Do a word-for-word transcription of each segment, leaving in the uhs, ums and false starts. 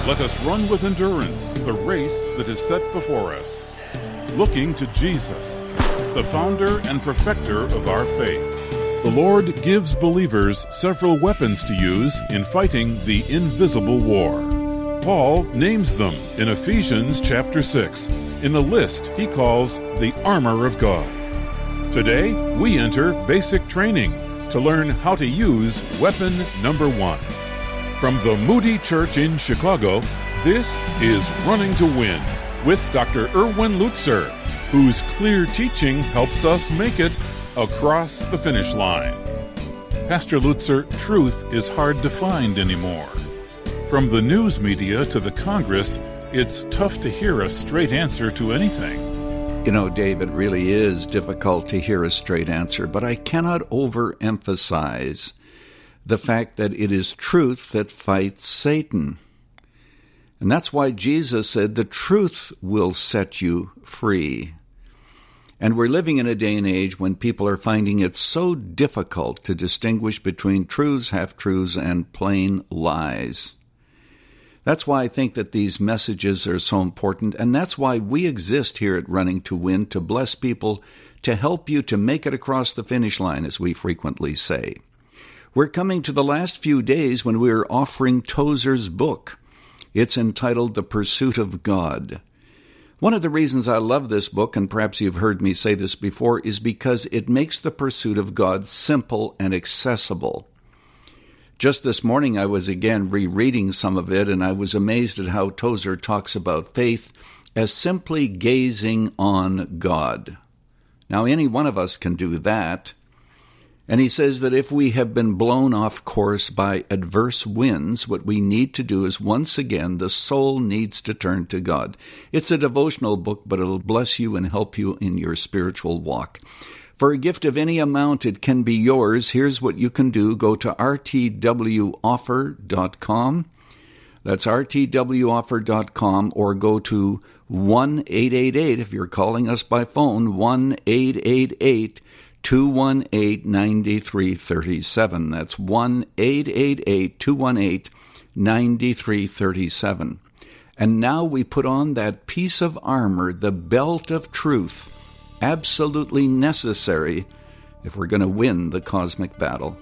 Let us run with endurance the race that is set before us, looking to Jesus, the founder and perfecter of our faith. The Lord gives believers several weapons to use in fighting the invisible war. Paul names them in Ephesians chapter six, in a list he calls the armor of God. Today, we enter basic training to learn how to use weapon number one. From the Moody Church in Chicago, this is Running to Win with Doctor Erwin Lutzer, whose clear teaching helps us make it across the finish line. Pastor Lutzer, truth is hard to find anymore. From the news media to the Congress, it's tough to hear a straight answer to anything. You know, Dave, it really is difficult to hear a straight answer, but I cannot overemphasize the fact that it is truth that fights Satan. And that's why Jesus said the truth will set you free. And we're living in a day and age when people are finding it so difficult to distinguish between truths, half-truths, and plain lies. That's why I think that these messages are so important, and that's why we exist here at Running to Win, to bless people, to help you to make it across the finish line, as we frequently say. We're coming to the last few days when we're offering Tozer's book. It's entitled The Pursuit of God. One of the reasons I love this book, and perhaps you've heard me say this before, is because it makes the pursuit of God simple and accessible. Just this morning, I was again rereading some of it, and I was amazed at how Tozer talks about faith as simply gazing on God. Now, any one of us can do that. And he says that if we have been blown off course by adverse winds, what we need to do is, once again, the soul needs to turn to God. It's a devotional book, but it'll bless you and help you in your spiritual walk. For a gift of any amount, it can be yours. Here's what you can do. Go to r t w offer dot com. That's r t w offer dot com, or go to one eight eight eight, if you're calling us by phone, one eight eight eight, two one eight, nine three three seven. That's one eight eight eight, two one eight, nine three three seven. And now we put on that piece of armor, the belt of truth, absolutely necessary if we're going to win the cosmic battle.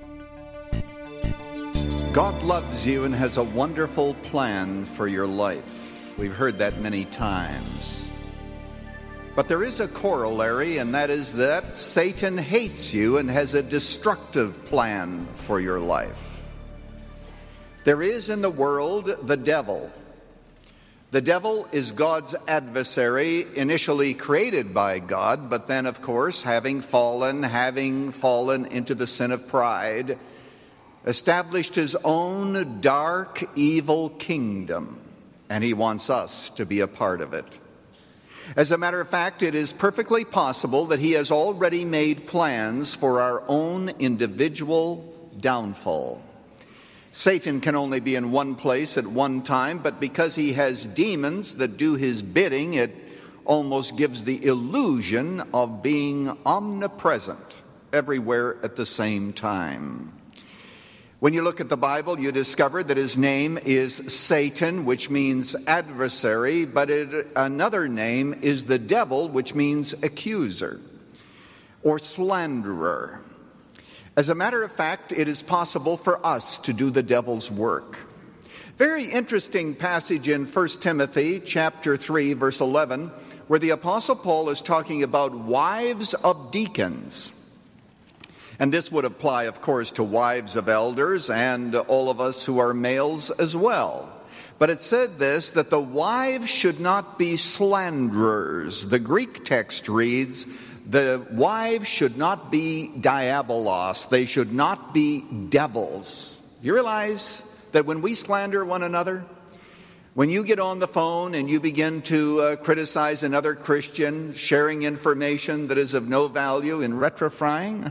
God loves you and has a wonderful plan for your life. We've heard that many times. But there is a corollary, and that is that Satan hates you and has a destructive plan for your life. There is in the world the devil. The devil is God's adversary, initially created by God, but then, of course, having fallen, having fallen into the sin of pride, established his own dark, evil kingdom, and he wants us to be a part of it. As a matter of fact, it is perfectly possible that he has already made plans for our own individual downfall. Satan can only be in one place at one time, but because he has demons that do his bidding, it almost gives the illusion of being omnipresent everywhere at the same time. When you look at the Bible, you discover that his name is Satan, which means adversary, but it, another name is the devil, which means accuser or slanderer. As a matter of fact, it is possible for us to do the devil's work. Very interesting passage in First Timothy chapter three, verse eleven, where the Apostle Paul is talking about wives of deacons. And this would apply, of course, to wives of elders and all of us who are males as well. But it said this, that the wives should not be slanderers. The Greek text reads, the wives should not be diabolos. They should not be devils. You realize that when we slander one another, when you get on the phone and you begin to uh, criticize another Christian, sharing information that is of no value in retrifying,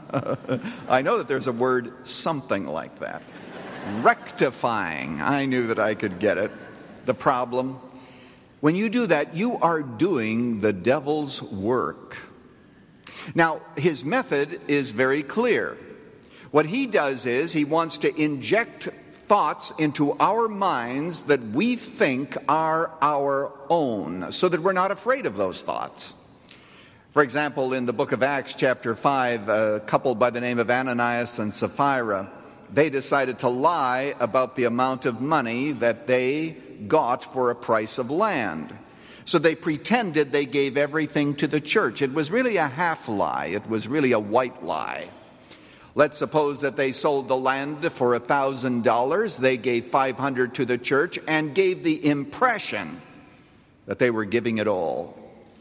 I know that there's a word something like that. Rectifying. I knew that I could get it. The problem. When you do that, you are doing the devil's work. Now, his method is very clear. What he does is he wants to inject thoughts into our minds that we think are our own, so that we're not afraid of those thoughts. For example, in the book of Acts, chapter five, a couple by the name of Ananias and Sapphira, they decided to lie about the amount of money that they got for a price of land. So they pretended they gave everything to the church. It was really a half lie. It was really a white lie. Let's suppose that they sold the land for one thousand dollars. They gave five hundred dollars to the church and gave the impression that they were giving it all.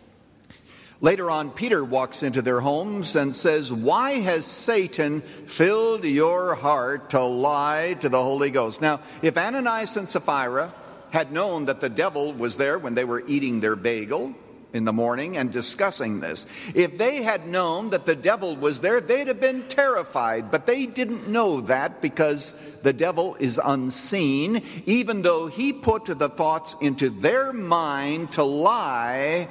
Later on, Peter walks into their homes and says, "Why has Satan filled your heart to lie to the Holy Ghost?" Now, if Ananias and Sapphira had known that the devil was there when they were eating their bagel in the morning and discussing this, if they had known that the devil was there, they'd have been terrified. But they didn't know that, because the devil is unseen, even though he put the thoughts into their mind to lie,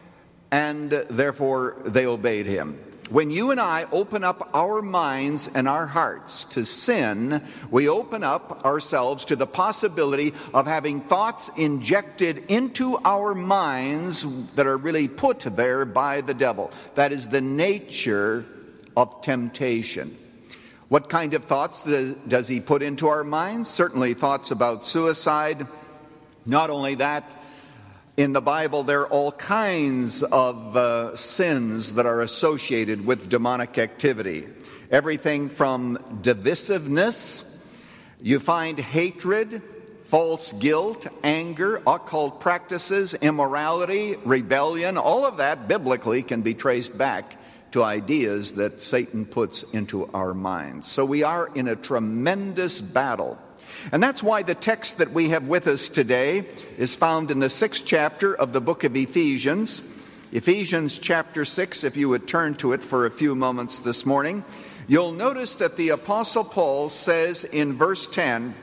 and therefore they obeyed him. When you and I open up our minds and our hearts to sin, we open up ourselves to the possibility of having thoughts injected into our minds that are really put there by the devil. That is the nature of temptation. What kind of thoughts does he put into our minds? Certainly thoughts about suicide. Not only that, in the Bible, there are all kinds of uh, sins that are associated with demonic activity. Everything from divisiveness, you find hatred, false guilt, anger, occult practices, immorality, rebellion. All of that biblically can be traced back to ideas that Satan puts into our minds. So we are in a tremendous battle. And that's why the text that we have with us today is found in the sixth chapter of the book of Ephesians. Ephesians chapter six, if you would turn to it for a few moments this morning, you'll notice that the Apostle Paul says in verse ten,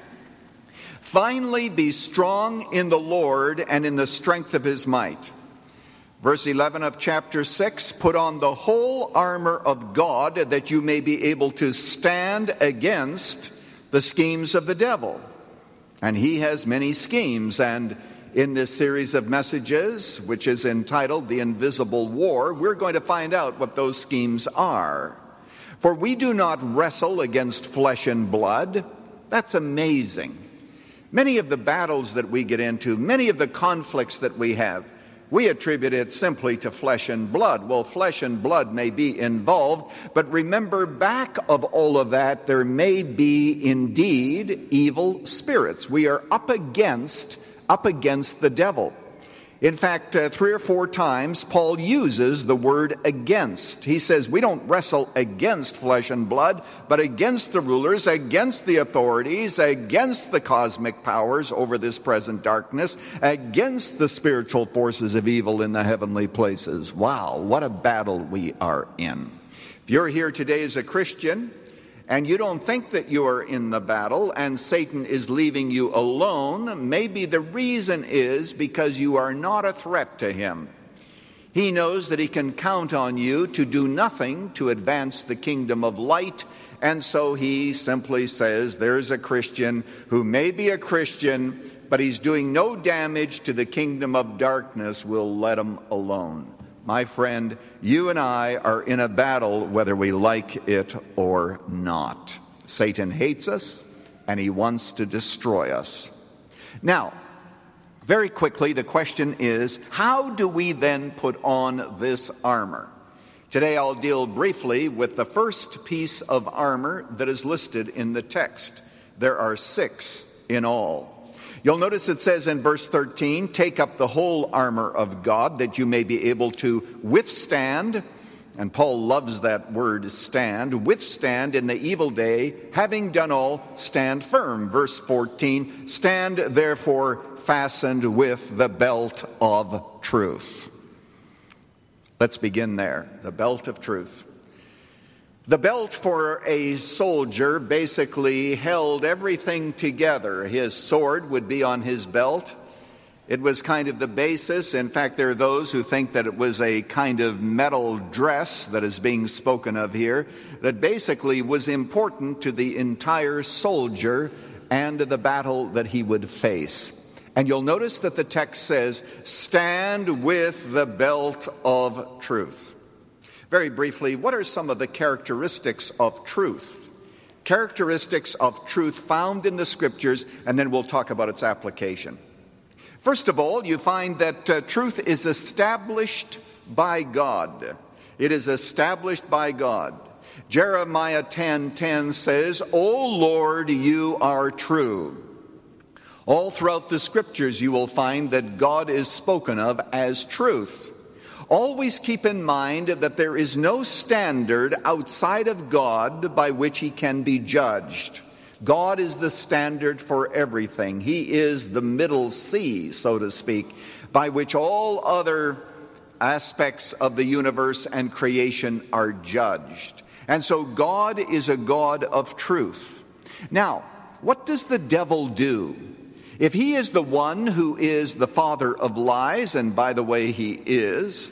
"Finally be strong in the Lord and in the strength of his might." Verse eleven of chapter six, "Put on the whole armor of God, that you may be able to stand against the schemes of the devil." And he has many schemes. And in this series of messages, which is entitled The Invisible War, we're going to find out what those schemes are. "For we do not wrestle against flesh and blood." That's amazing. Many of the battles that we get into, many of the conflicts that we have, we attribute it simply to flesh and blood. Well, flesh and blood may be involved, but remember, back of all of that, there may be indeed evil spirits. We are up against, up against the devil. In fact, uh, three or four times, Paul uses the word against. He says we don't wrestle against flesh and blood, but against the rulers, against the authorities, against the cosmic powers over this present darkness, against the spiritual forces of evil in the heavenly places. Wow, what a battle we are in. If you're here today as a Christian, and you don't think that you are in the battle and Satan is leaving you alone, maybe the reason is because you are not a threat to him. He knows that he can count on you to do nothing to advance the kingdom of light, and so he simply says, there's a Christian who may be a Christian, but he's doing no damage to the kingdom of darkness. We'll let him alone. My friend, you and I are in a battle whether we like it or not. Satan hates us, and he wants to destroy us. Now, very quickly, the question is, how do we then put on this armor? Today I'll deal briefly with the first piece of armor that is listed in the text. There are six in all. You'll notice it says in verse thirteen, "Take up the whole armor of God, that you may be able to withstand," and Paul loves that word, stand, "withstand in the evil day, having done all, stand firm." Verse fourteen, "Stand therefore fastened with the belt of truth." Let's begin there, the belt of truth. The belt for a soldier basically held everything together. His sword would be on his belt. It was kind of the basis. In fact, there are those who think that it was a kind of metal dress that is being spoken of here, that basically was important to the entire soldier and the battle that he would face. And you'll notice that the text says, stand with the belt of truth. Very briefly, what are some of the characteristics of truth? Characteristics of truth found in the Scriptures, and then we'll talk about its application. First of all, you find that uh, truth is established by God. It is established by God. Jeremiah ten ten says, O Lord, you are true. All throughout the Scriptures you will find that God is spoken of as truth. Always keep in mind that there is no standard outside of God by which he can be judged. God is the standard for everything. He is the middle sea, so to speak, by which all other aspects of the universe and creation are judged. And so God is a God of truth. Now, what does the devil do? If he is the one who is the father of lies, and by the way, he is,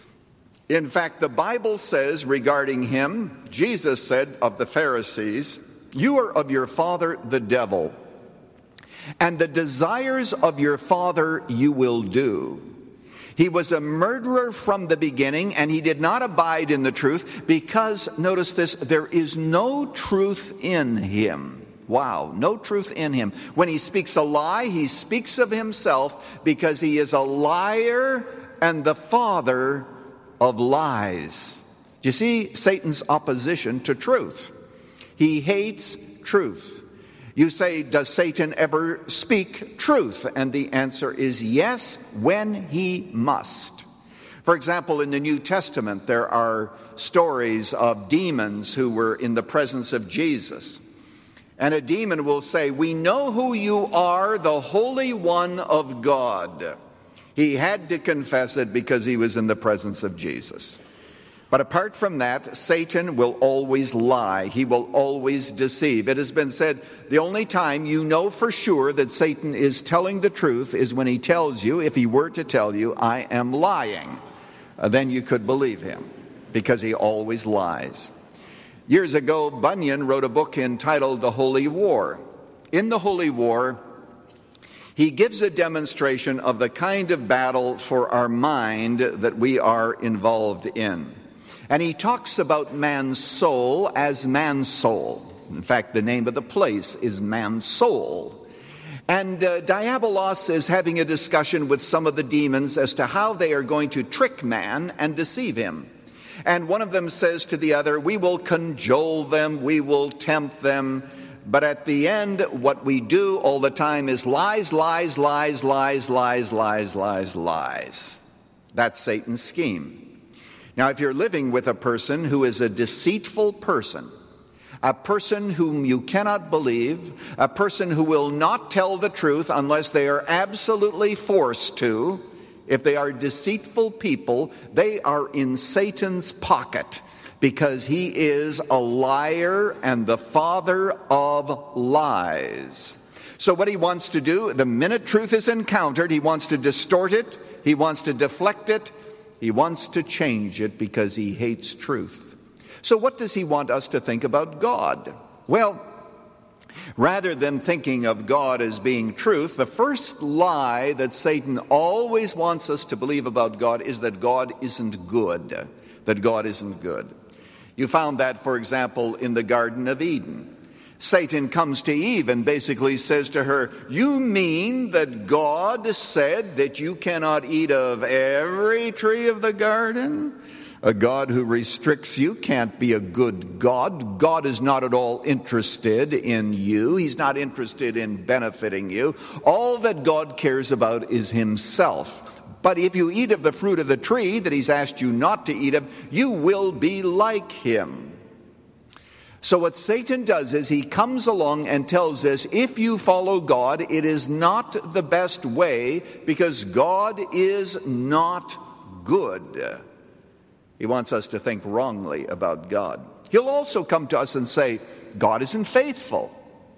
in fact, the Bible says regarding him, Jesus said of the Pharisees, you are of your father the devil, and the desires of your father you will do. He was a murderer from the beginning, and he did not abide in the truth because, notice this, there is no truth in him. Wow, no truth in him. When he speaks a lie, he speaks of himself because he is a liar and the father of lies. Do you see Satan's opposition to truth? He hates truth. You say, does Satan ever speak truth? And the answer is yes, when he must. For example, in the New Testament, there are stories of demons who were in the presence of Jesus. And a demon will say, we know who you are, the Holy One of God. He had to confess it because he was in the presence of Jesus. But apart from that, Satan will always lie. He will always deceive. It has been said, the only time you know for sure that Satan is telling the truth is when he tells you, if he were to tell you, I am lying. Uh, then you could believe him, because he always lies. Years ago, Bunyan wrote a book entitled The Holy War. In The Holy War, he gives a demonstration of the kind of battle for our mind that we are involved in. And he talks about man's soul as man's soul. In fact, the name of the place is man's soul. And uh, Diabolos is having a discussion with some of the demons as to how they are going to trick man and deceive him. And one of them says to the other, we will cajole them, we will tempt them, but at the end, what we do all the time is lies, lies, lies, lies, lies, lies, lies, lies. That's Satan's scheme. Now, if you're living with a person who is a deceitful person, a person whom you cannot believe, a person who will not tell the truth unless they are absolutely forced to, if they are deceitful people, they are in Satan's pocket because he is a liar and the father of lies. So what he wants to do, the minute truth is encountered, he wants to distort it, he wants to deflect it, he wants to change it because he hates truth. So what does he want us to think about God? Well, rather than thinking of God as being truth, the first lie that Satan always wants us to believe about God is that God isn't good. That God isn't good. You found that, for example, in the Garden of Eden. Satan comes to Eve and basically says to her, you mean that God said that you cannot eat of every tree of the garden? A God who restricts you can't be a good God. God is not at all interested in you. He's not interested in benefiting you. All that God cares about is himself. But if you eat of the fruit of the tree that he's asked you not to eat of, you will be like him. So what Satan does is he comes along and tells us, if you follow God, it is not the best way because God is not good. He wants us to think wrongly about God. He'll also come to us and say, God isn't faithful.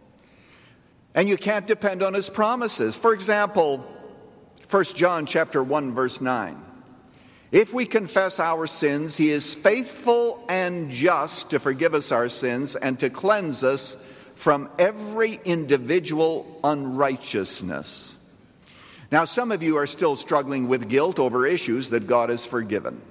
And you can't depend on his promises. For example, First John chapter one, verse nine. If we confess our sins, he is faithful and just to forgive us our sins and to cleanse us from every individual unrighteousness. Now, some of you are still struggling with guilt over issues that God has forgiven.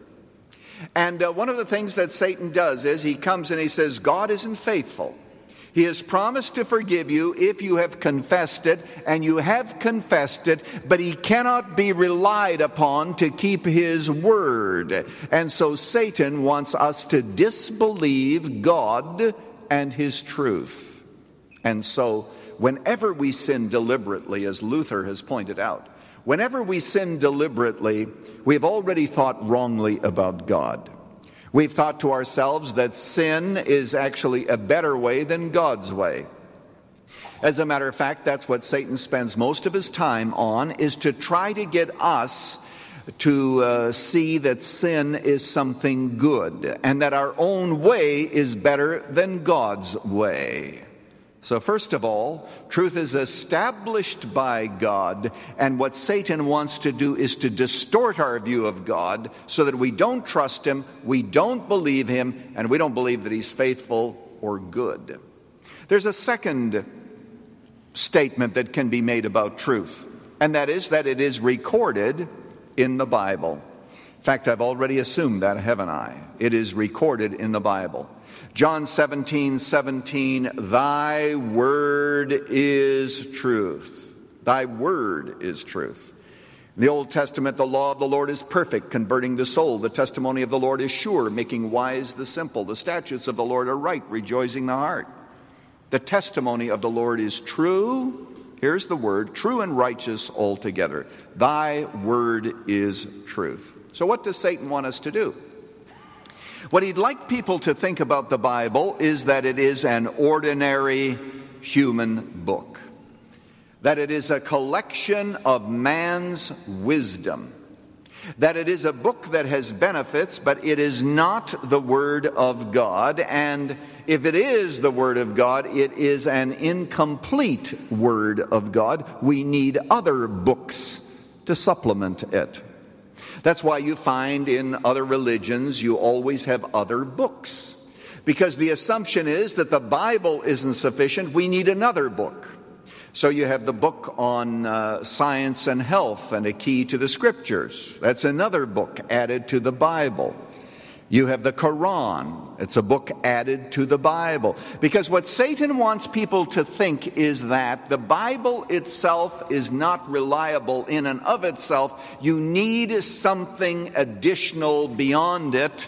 And uh, one of the things that Satan does is he comes and he says, God isn't faithful. He has promised to forgive you if you have confessed it, and you have confessed it, but he cannot be relied upon to keep his word. And so Satan wants us to disbelieve God and his truth. And so whenever we sin deliberately, as Luther has pointed out, whenever we sin deliberately, we've already thought wrongly about God. We've thought to ourselves that sin is actually a better way than God's way. As a matter of fact, that's what Satan spends most of his time on, is to try to get us to uh, see that sin is something good and that our own way is better than God's way. So first of all, truth is established by God, and what Satan wants to do is to distort our view of God so that we don't trust him, we don't believe him, and we don't believe that he's faithful or good. There's a second statement that can be made about truth, and that is that it is recorded in the Bible. In fact, I've already assumed that, haven't I? It is recorded in the Bible. John seventeen seventeen, thy word is truth. Thy word is truth. In the Old Testament, the law of the Lord is perfect, converting the soul. The testimony of the Lord is sure, making wise the simple. The statutes of the Lord are right, rejoicing the heart. The testimony of the Lord is true. Here's the word, true and righteous altogether. Thy word is truth. So what does Satan want us to do? What he'd like people to think about the Bible is that it is an ordinary human book, that it is a collection of man's wisdom, that it is a book that has benefits, but it is not the Word of God, and if it is the Word of God, it is an incomplete Word of God. We need other books to supplement it. That's why you find in other religions you always have other books. Because the assumption is that the Bible isn't sufficient, we need another book. So you have the book on uh, science and health and a key to the scriptures. That's another book added to the Bible. You have the Quran. It's a book added to the Bible. Because what Satan wants people to think is that the Bible itself is not reliable in and of itself. You need something additional beyond it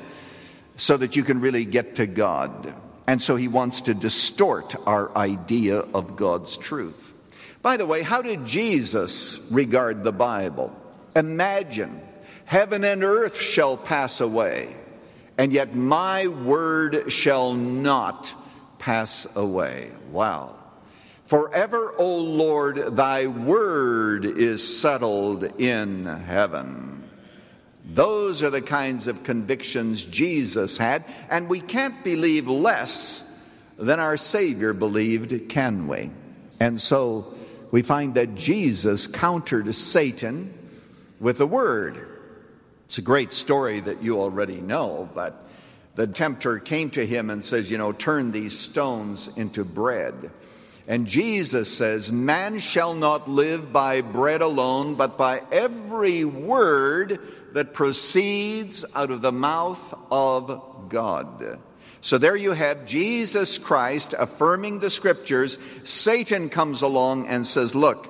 so that you can really get to God. And so he wants to distort our idea of God's truth. By the way, how did Jesus regard the Bible? Imagine, heaven and earth shall pass away, and yet my word shall not pass away. Wow. Forever, O Lord, thy word is settled in heaven. Those are the kinds of convictions Jesus had, and we can't believe less than our Savior believed, can we? And so we find that Jesus countered Satan with the word. It's a great story that you already know, but the tempter came to him and says, you know, turn these stones into bread. And Jesus says, man shall not live by bread alone, but by every word that proceeds out of the mouth of God. So there you have Jesus Christ affirming the scriptures. Satan comes along and says, look,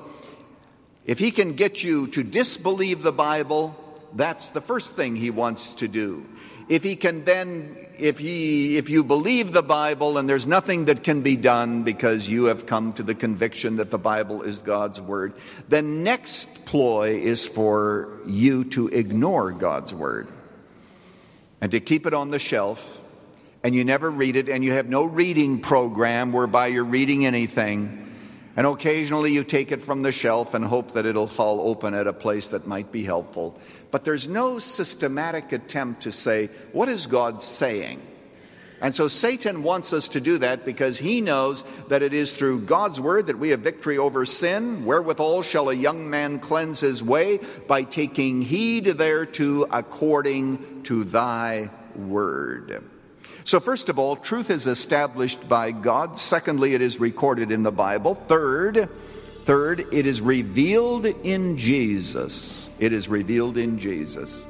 if he can get you to disbelieve the Bible, that's the first thing he wants to do. If he can then, if he, if you believe the Bible and there's nothing that can be done because you have come to the conviction that the Bible is God's word, the next ploy is for you to ignore God's word and to keep it on the shelf, and you never read it, and you have no reading program whereby you're reading anything. And occasionally you take it from the shelf and hope that it'll fall open at a place that might be helpful. But there's no systematic attempt to say, what is God saying? And so Satan wants us to do that because he knows that it is through God's word that we have victory over sin. Wherewithal shall a young man cleanse his way? By taking heed thereto according to thy word. So first of all, truth is established by God. Secondly, it is recorded in the Bible. Third, third, it is revealed in Jesus. It is revealed in Jesus.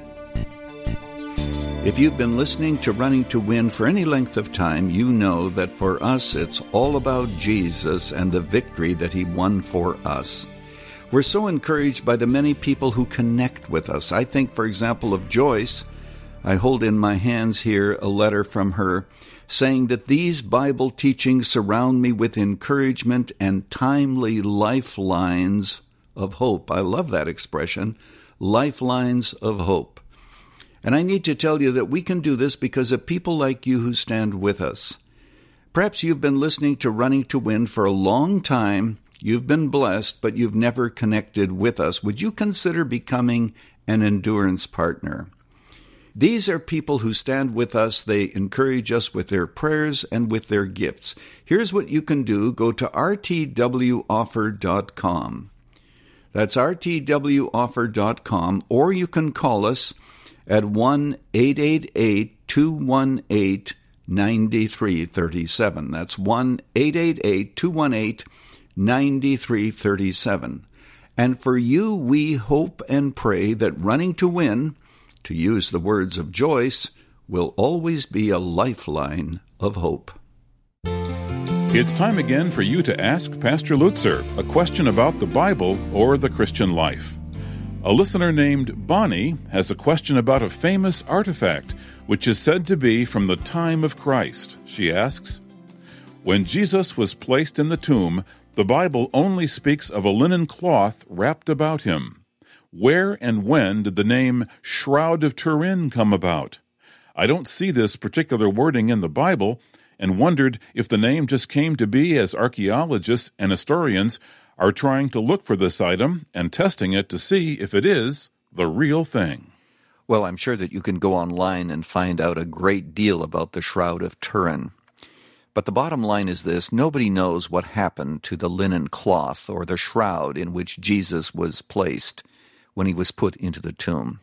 If you've been listening to Running to Win for any length of time, you know that for us it's all about Jesus and the victory that he won for us. We're so encouraged by the many people who connect with us. I think, for example, of Joyce. I hold in my hands here a letter from her saying that these Bible teachings surround me with encouragement and timely lifelines of hope. I love that expression, lifelines of hope. And I need to tell you that we can do this because of people like you who stand with us. Perhaps you've been listening to Running to Win for a long time. You've been blessed, but you've never connected with us. Would you consider becoming an endurance partner? These are people who stand with us. They encourage us with their prayers and with their gifts. Here's what you can do. Go to r t w offer dot com. That's r t w offer dot com, or you can call us at one eight eight eight, two one eight, nine three three seven. That's one eight eight eight, two one eight, nine three three seven. And for you, we hope and pray that Running to Win, to use the words of Joyce, will always be a lifeline of hope. It's time again for you to ask Pastor Lutzer a question about the Bible or the Christian life. A listener named Bonnie has a question about a famous artifact, which is said to be from the time of Christ. She asks, when Jesus was placed in the tomb, the Bible only speaks of a linen cloth wrapped about him. Where and when did the name Shroud of Turin come about? I don't see this particular wording in the Bible and wondered if the name just came to be as archaeologists and historians are trying to look for this item and testing it to see if it is the real thing. Well, I'm sure that you can go online and find out a great deal about the Shroud of Turin. But the bottom line is this: nobody knows what happened to the linen cloth or the shroud in which Jesus was placed when he was put into the tomb.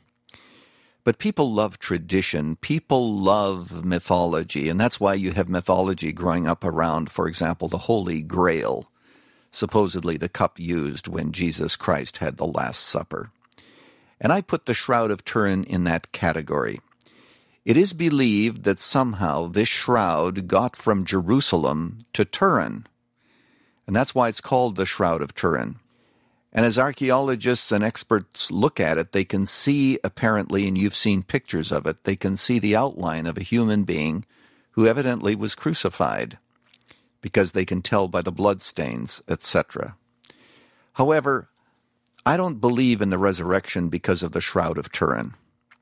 But people love tradition. People love mythology, and that's why you have mythology growing up around, for example, the Holy Grail, supposedly the cup used when Jesus Christ had the Last Supper. And I put the Shroud of Turin in that category. It is believed that somehow this shroud got from Jerusalem to Turin, and that's why it's called the Shroud of Turin. And as archaeologists and experts look at it, they can see, apparently, and you've seen pictures of it, they can see the outline of a human being who evidently was crucified, because they can tell by the bloodstains, et cetera. However, I don't believe in the resurrection because of the Shroud of Turin.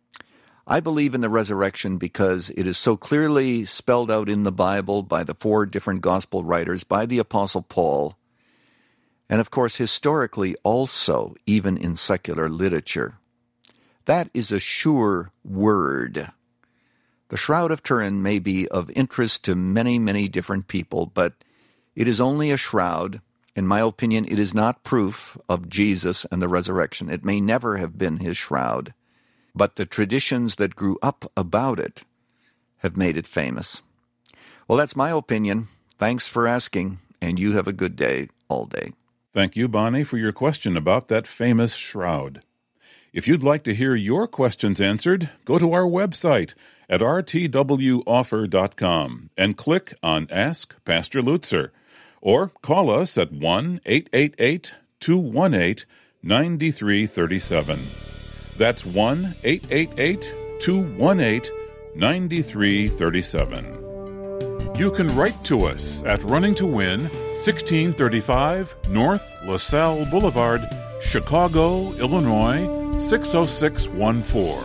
I believe in the resurrection because it is so clearly spelled out in the Bible by the four different gospel writers, by the Apostle Paul, and of course historically also, even in secular literature. That is a sure word. The Shroud of Turin may be of interest to many, many different people, but it is only a shroud. In my opinion, it is not proof of Jesus and the resurrection. It may never have been his shroud, but the traditions that grew up about it have made it famous. Well, that's my opinion. Thanks for asking, and you have a good day all day. Thank you, Bonnie, for your question about that famous shroud. If you'd like to hear your questions answered, go to our website at r t w offer dot com and click on Ask Pastor Lutzer, or call us at one eight eight eight, two one eight, nine three three seven. That's one eight eight eight, two one eight, nine three three seven. You can write to us at Running to Win, sixteen thirty-five North LaSalle Boulevard, Chicago, Illinois, six oh six one four.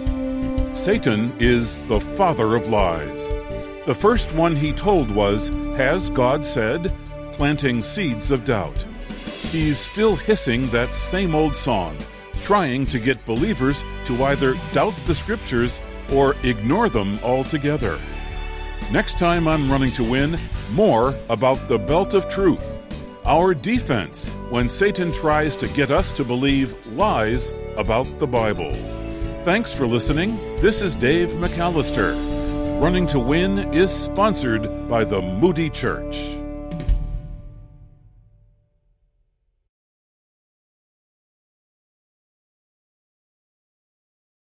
Satan is the father of lies. The first one he told was, "Has God said?" planting seeds of doubt. He's still hissing that same old song, trying to get believers to either doubt the Scriptures or ignore them altogether. Next time on Running to Win, more about the belt of truth, our defense when Satan tries to get us to believe lies about the Bible. Thanks for listening. This is Dave McAllister. Running to Win is sponsored by the Moody Church.